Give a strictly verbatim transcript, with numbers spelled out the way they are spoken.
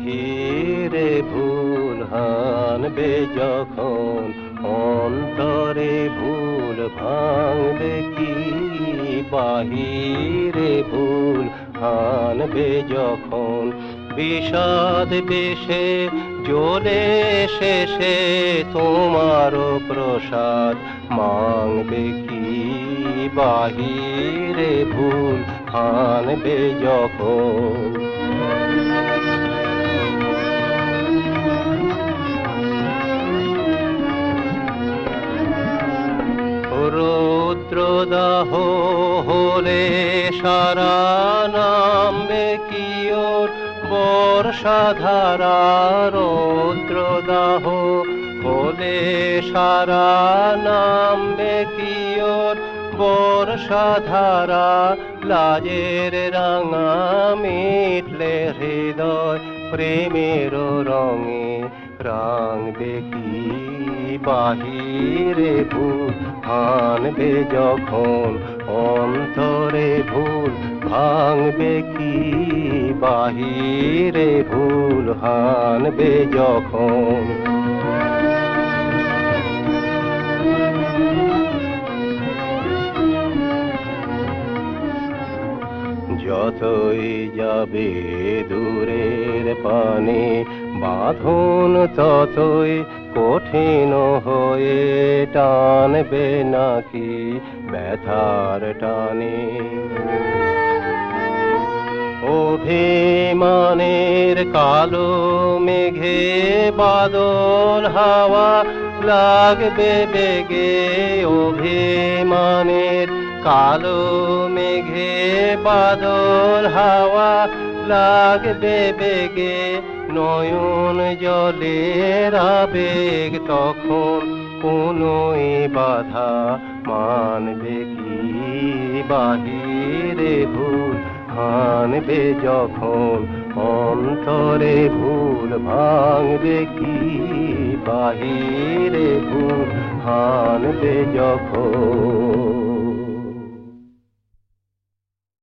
বাহিরে ভুল হানবে যখন, অন্তরে ভুল ভাঙবে কি? বাহিরে ভুল হানবে যখন, বিষাদ বেশে জ্বলে শেষে তোমারও প্রসাদ মাংবে কি? বাহিরে ভুল হানবে যখন। রৌদ্রদাহ হলে সারা নামবে কি ওর বর্ষাধারা? রৌদ্রদাহ হলে সারা নামবে কি ওর বর্ষাধারা? লাজের রাঙা মিটলে হৃদয় প্রেমের রঙে রাঙবে কি? বাহিরে ভুল হানবে যখন, অন্তরে ভুল ভাঙবে কি? বাহিরে ভুল হানবে যখন। যতই যাবে দূরের পানে বাঁধন, ততই কঠিন হয়ে টানবে নাকি ব্যথার টানে? অভিমানের কালো মেঘে বাদল হাওয়া লাগবে বেগে, অভিমানের কালো মেঘে বাদল হাওয়া লাগবে বেগে। নয়ন জলের আবেগ তখন কোনোই বাধা মানবে কি? বাহিরে ভুল হানবে যখন, অন্তরে ভুল ভাঙবে কি? বাহিরে ভুল হানবে যখন।